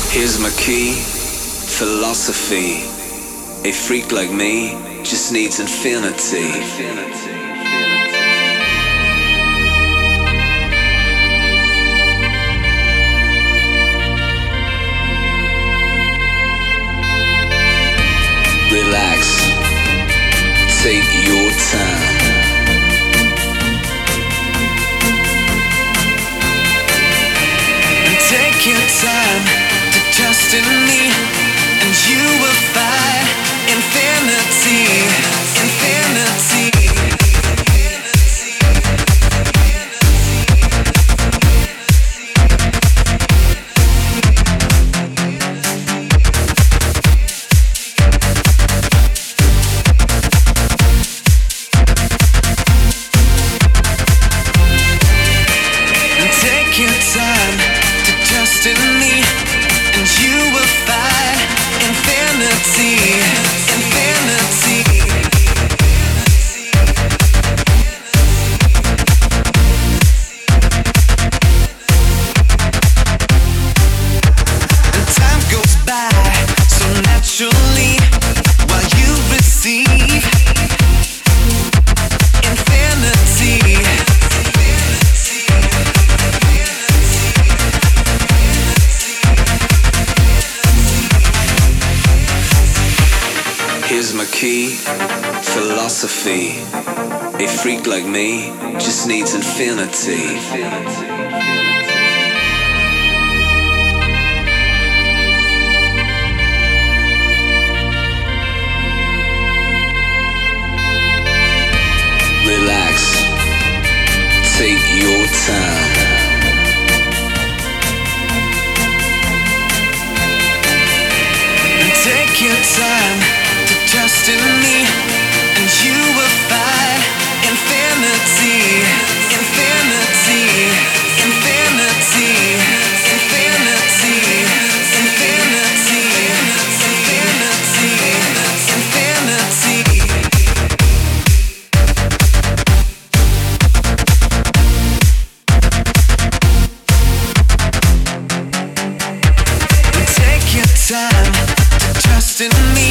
Here's my key, philosophy. A freak like me just needs infinity. Relax, take your time. Take your time to trust in me, and you will find infinity, infinity. Take your time to trust in me, and you will find infinity, infinity. And time goes by so naturally while you receive infinity. Here's my key, philosophy. A freak like me just needs infinity. Relax, take your time. Take your time to trust in me, and you will find infinity, infinity, infinity, infinity, infinity, infinity, infinity. Take your time to trust in me,